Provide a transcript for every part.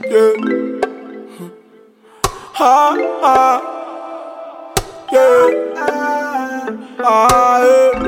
Yeah. Ha ha. Yeah. Ah yeah.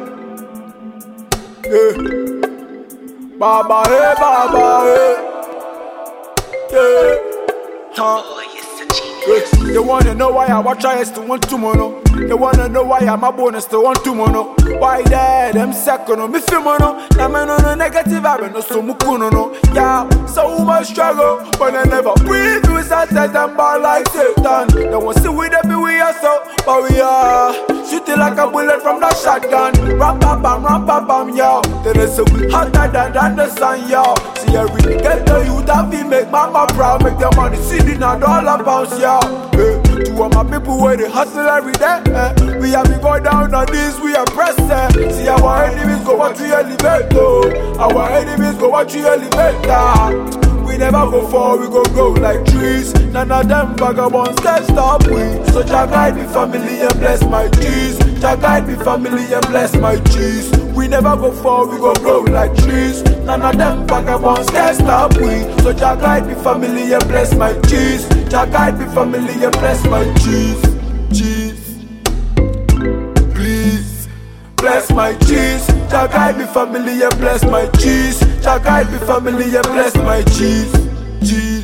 Yeah. Baba hey, baba hey. Yeah. Ha. They wanna know why I watch I still want to mono. They wanna know why I'm a bonus still want to mono. Why that them second on me feel mono. Now man on a negative I no so mukuno no. Yeah, so much struggle, but I never breathe through success and ball like Satan. They want see we be we are so, but we are shooting like a bullet from the shotgun. Ram pa bam, yo. Then they say we hotter than the sun, yo. See every get the youth that we make mama proud, make their money sitting on dollar pounds, yo. To all my people where they hustle every day, we have to go down on this, we are pressing. See our enemies go watch we elevate, though. Our enemies go watch we elevate, we never go far, we go grow like trees. None of them vagabonds can stop we. So Jah guide me family and bless my cheese. Jah guide me family and bless my cheese. We never go far, we go grow like trees. None of them vagabonds can stop we. So Jah guide me family and bless my cheese. Jah guide me family and bless my cheese. Cheese, please bless my cheese. Jah guide me family and bless my cheese. Jah guide me family and bless my cheese. Cheese,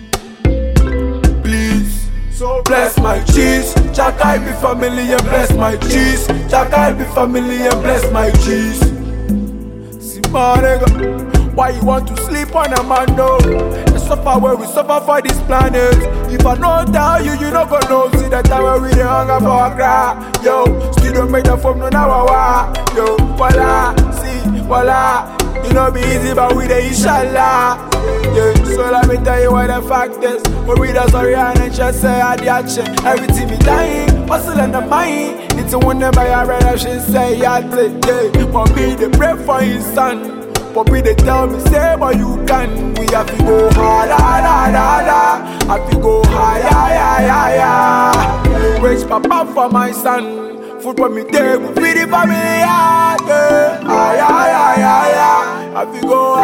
please. So bless my cheese. Jah guide me family and bless my cheese. Jah guide me family and bless my cheese. See my nigga, why you want to sleep on a man though? The suffer where we suffer for this planet. If I don't tell you, you not gonna know. See that time where we dey hunger for a cry. Yo, still don't make the phone no now. Yo, voila, see, voila. You know be easy, but we dey inshallah. Yeah, so let me tell you what the fact is. But we da sorry and just say I the action. Everything be dying, hustle and the mind. It's a wonder by a red she say I take yeah. But me they pray for his son. But me they tell me say but you can. We have to go hard, have to go high. Praise Papa for my son. Food for me table, feed the family, yeah. Have to go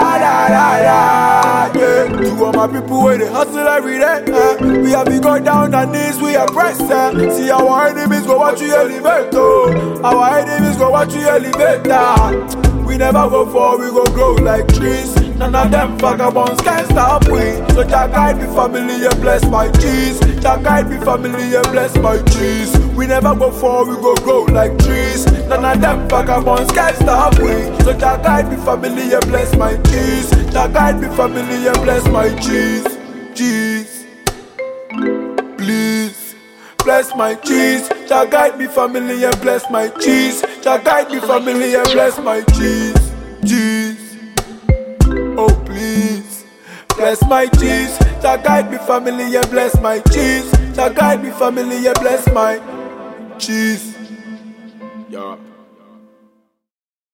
high, yeah. To all my people where they hustle every day, we have to go down on knees, we are pressing. See our enemies go watch you elevate, oh. Our enemies go watch you elevate, we never go far, we go grow like trees. None of them vagabonds can stop we. So Jah guide me family and bless my cheese. Jah guide me family and bless my cheese. We never go far, we go grow like trees. None of them vagabonds can stop we. So Jah guide me family and bless my cheese. Jah guide me family and bless my cheese. Cheese, please bless my cheese. Jah guide me family and bless my cheese. Jah guide me family and bless my cheese. Cheese, oh please bless my cheese. Jah guide me family and bless my cheese. Jah guide me family and bless my cheese. Yeah.